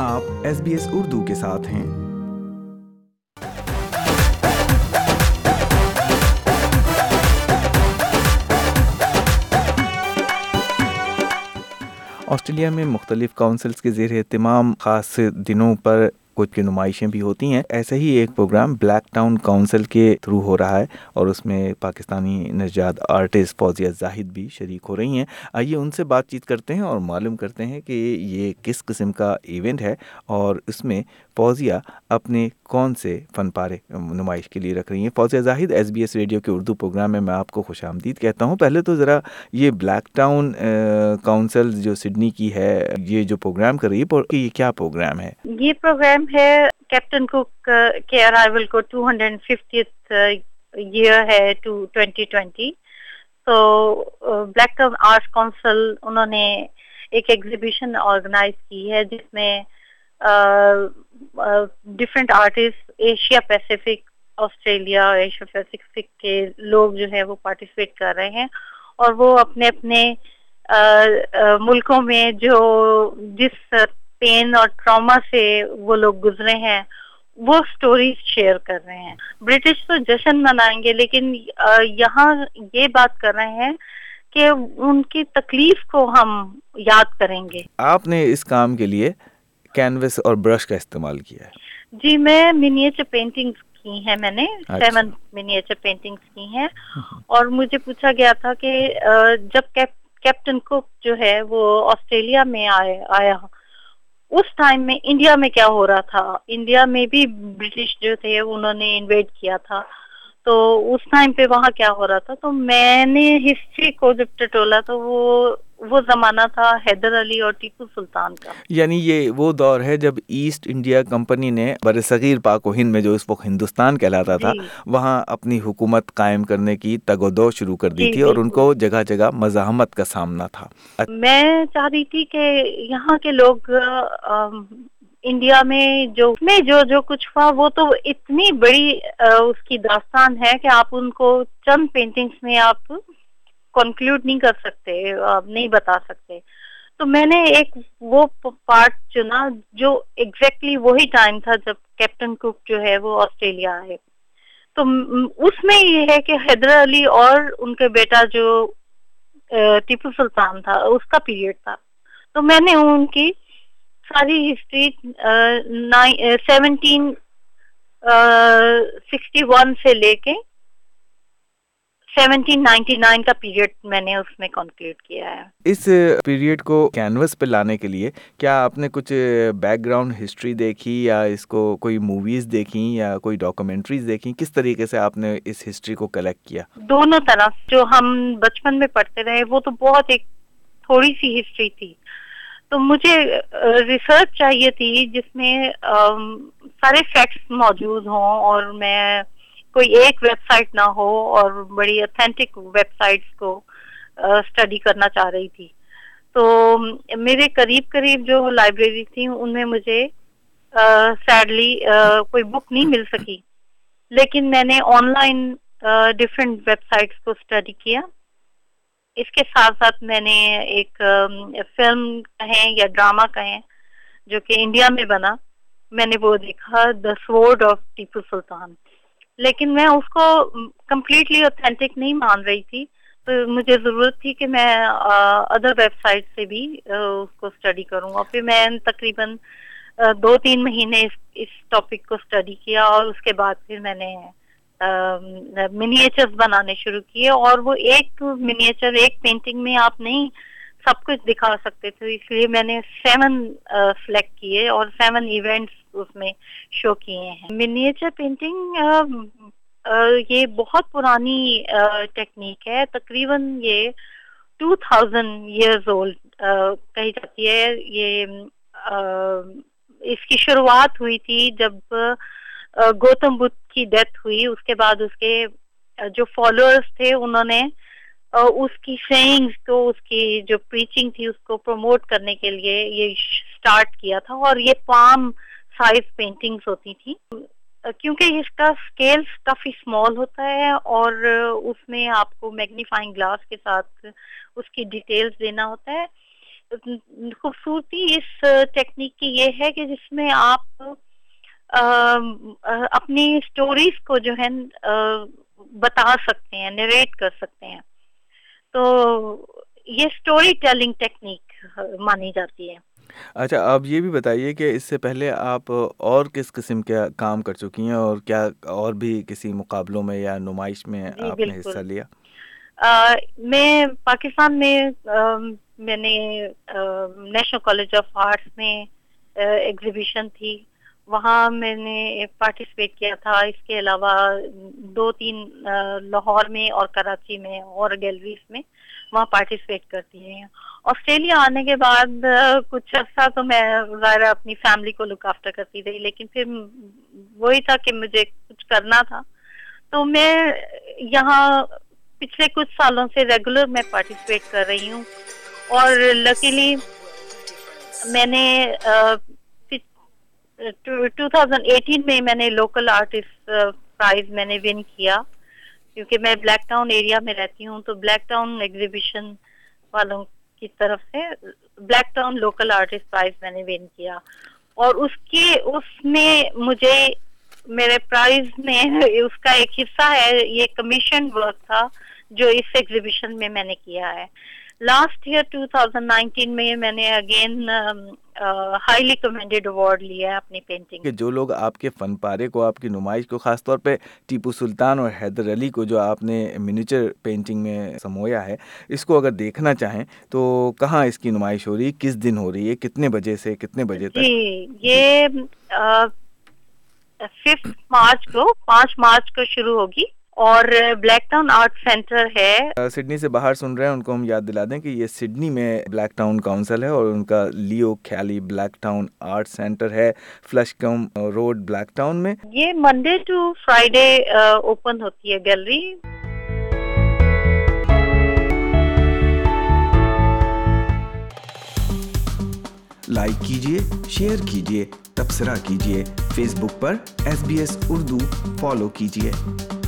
आप SBS उर्दू के साथ हैं। ऑस्ट्रेलिया में मुख्तलिफ काउंसिल्स के ज़ेर एहतमाम ख़ास दिनों पर कुछ नुमाइशें भी होती हैं। ऐसा ही एक प्रोग्राम ब्लैक टाउन काउंसिल के थ्रू हो रहा है और उसमें पाकिस्तानी नौजवान आर्टिस्ट फौजिया जाहिद भी शरीक हो रही हैं। आइए उनसे बातचीत करते हैं और मालूम करते हैं कि ये किस किस्म का इवेंट है और इसमें फौजिया अपने कौन से फ़न पारे नुमाइश के लिए रख रही हैं। फौजिया जाहिद SBS रेडियो के उर्दू प्रोग्राम में मैं आपको खुशामदीद कहता हूँ। पहले तो ज़रा ये ब्लैक टाउन काउंसिल जो सिडनी की है, ये जो प्रोग्राम कर रही है, ये क्या प्रोग्राम है? ये प्रोग्राम है कैप्टन कुक के अराइवल को 250th ईयर है टू 2020। तो ब्लैक टाउन आर्ट्स काउंसिल उन्होंने एक एग्जीबिशन ऑर्गेनाइज की है जिसमें different artist Asia Pacific, Australia और एशिया पैसिफिक के लोग जो है वो पार्टिसिपेट कर रहे हैं और वो अपने अपने मुल्कों में जो जिस पेन और ट्रॉमा से वो लोग गुजरे हैं वो स्टोरीज शेयर कर रहे हैं। ब्रिटिश तो जश्न मनाएंगे लेकिन यहाँ ये बात कर रहे हैं कि उनकी तकलीफ को हम याद करेंगे। आपने इस काम के लिए कैनवस और ब्रश का इस्तेमाल किया है? जी, मैं मिनिएचर पेंटिंग्स की हैं, मैंने 7 मिनिएचर पेंटिंग्स की हैं और मुझे पूछा गया था कि जब कैप्टन कुक जो है वो ऑस्ट्रेलिया में आया उस टाइम में इंडिया में क्या हो रहा था। इंडिया में भी ब्रिटिश जो थे उन्होंने इन्वेड किया था, तो उस टाइम पे वहाँ क्या हो रहा था। तो मैंने हिस्ट्री को जब टटोला तो वो जमाना था हैदर अली और टीपू सुल्तान का। यानी ये वो दौर है जब ईस्ट इंडिया कंपनी ने बरसगीर पाक व हिंद में, जो इस वक्त हिंदुस्तान कहलाता था, वहाँ अपनी हुकूमत कायम करने की तगोदो शुरू कर दी थी और उनको जगह जगह मज़ाहमत का सामना था। मैं चाह रही थी कि यहाँ के लोग इंडिया में जो कुछ हुआ वो तो इतनी बड़ी उसकी दास्तान है कि आप उनको चंद पेंटिंग्स में आप कंक्लूड नहीं कर सकते, आप नहीं बता सकते। तो मैंने एक वो पार्ट चुना जो एग्जैक्टली वही टाइम था जब कैप्टन कुक जो है वो ऑस्ट्रेलिया आए। तो उसमें ये है कि हैदर अली और उनके बेटा जो टीपू सुल्तान था उसका पीरियड था। तो मैंने उनकी सारी हिस्ट्री 1761 से लेके 1799 का पीरियड मैंने उसमें कंक्लूड किया है। इस पीरियड को कैनवस पे लाने के लिए क्या आपने कुछ बैकग्राउंड हिस्ट्री देखी या इसको कोई मूवीज देखी या कोई डॉक्यूमेंट्रीज देखी? किस तरीके से आपने इस हिस्ट्री को कलेक्ट किया? दोनों तरफ जो हम बचपन में पढ़ते रहे वो तो बहुत एक थोड़ी सी हिस्ट्री थी, तो मुझे रिसर्च चाहिए थी जिसमें सारे फैक्ट्स मौजूद हों और मैं कोई एक वेबसाइट ना हो और बड़ी ऑथेंटिक वेबसाइट्स को स्टडी करना चाह रही थी। तो मेरे करीब जो लाइब्रेरी थी उनमें मुझे सैडली कोई बुक नहीं मिल सकी, लेकिन मैंने ऑनलाइन डिफरेंट वेबसाइट्स को स्टडी किया। इसके साथ साथ मैंने एक फिल्म कहें या ड्रामा कहें जो कि इंडिया में बना, मैंने वो देखा, the sword of Tipu Sultan. लेकिन मैं उसको कंप्लीटली ऑथेंटिक नहीं मान रही थी, तो मुझे ज़रूरत थी कि मैं अदर वेबसाइट से भी उसको स्टडी करूँ। और फिर मैं तकरीबन 2-3 महीने इस टॉपिक को स्टडी किया और उसके बाद फिर मैंने मिनिएचर्स बनाने शुरू किए। और वो एक मिनिएचर, एक पेंटिंग में आप नहीं सब कुछ दिखा सकते थे, इसलिए मैंने 7 सिलेक्ट किए और 7 इवेंट्स उसमें शो किए हैं। मिनिएचर पेंटिंग ये बहुत पुरानी टेक्निक है, तकरीबन ये 2000 इयर्स ओल्ड कही जाती है। ये इसकी शुरुआत हुई थी जब गौतम बुद्ध की डेथ हुई, उसके बाद उसके जो फॉलोअर्स थे उन्होंने उसकी सेइंग्स को, उसकी जो प्रीचिंग थी उसको प्रमोट करने के लिए ये स्टार्ट किया था। और ये पाम साइज पेंटिंग्स होती थी क्योंकि इसका स्केल काफी स्मॉल होता है और उसमें आपको मैग्नीफाइंग ग्लास के साथ उसकी डिटेल्स देना होता है। खूबसूरती इस टेक्निक की ये है कि जिसमें आप अपनी स्टोरीज को जो है बता सकते हैं, नरेट कर सकते हैं। तो ये स्टोरी टेलिंग टेक्निक मानी जाती है। अच्छा, आप ये भी बताइए कि इससे पहले आप और किस किस्म के काम कर चुकी हैं और क्या और भी किसी मुकाबलों में या नुमाइश में जी आपने हिस्सा बिल्कुल। लिया? मैं पाकिस्तान में मैंने नेशनल कॉलेज ऑफ आर्ट्स में एग्जीबिशन थी, वहाँ मैंने पार्टिसिपेट किया था। इसके अलावा 2-3 लाहौर में और कराची में और गैलरीज में वहाँ पार्टिसिपेट करती रही हूँ। ऑस्ट्रेलिया आने के बाद कुछ अर्सा तो मैं ज़ाहिर अपनी फैमिली को लुक आफ्टर करती रही, लेकिन फिर वही था कि मुझे कुछ करना था, तो मैं यहाँ पिछले कुछ सालों से रेगुलर मैं पार्टिसिपेट कर रही हूँ। और लकीली मैंने 2018 में मैंने लोकल आर्टिस्ट प्राइज मैंने विन किया, क्योंकि मैं ब्लैक टाउन एरिया में रहती हूँ। तो ब्लैक टाउन एग्जीबिशन वालों की तरफ से Blacktown local artist prize मैंने विन किया, और उसमें मुझे मेरे प्राइज में उसका एक हिस्सा है, ये कमीशन वर्क था जो इस एग्जीबिशन में मैंने किया है। लास्ट ईयर 2019 में मैंने अगेन हाईली कमेंडेड अवार्ड लिया है अपनी पेंटिंग। कि जो लोग आपके फन पारे को, आपकी नुमाइश को, खासतौर पे टीपू सुल्तान और हैदर अली को जो आपने मिनिएचर पेंटिंग में समोया है, इसको अगर देखना चाहें तो कहाँ इसकी नुमाइश हो रही है, किस दिन हो रही है, कितने बजे से कितने बजे तक? जी, जी। ये 5 मार्च को शुरू होगी, और ब्लैक टाउन आर्ट सेंटर है। सिडनी से बाहर सुन रहे हैं उनको हम याद दिला दें कि ये सिडनी में ब्लैक टाउन काउंसिल है और उनका Leo Kelly Blacktown art centre है, फ्लशकम रोड, ब्लैक टाउन में। ये मंडे टू फ्राइडे ओपन होती है गैलरी। लाइक कीजिए, शेयर कीजिए, तबसरा कीजिए, फेसबुक पर SBS उर्दू फॉलो कीजिए।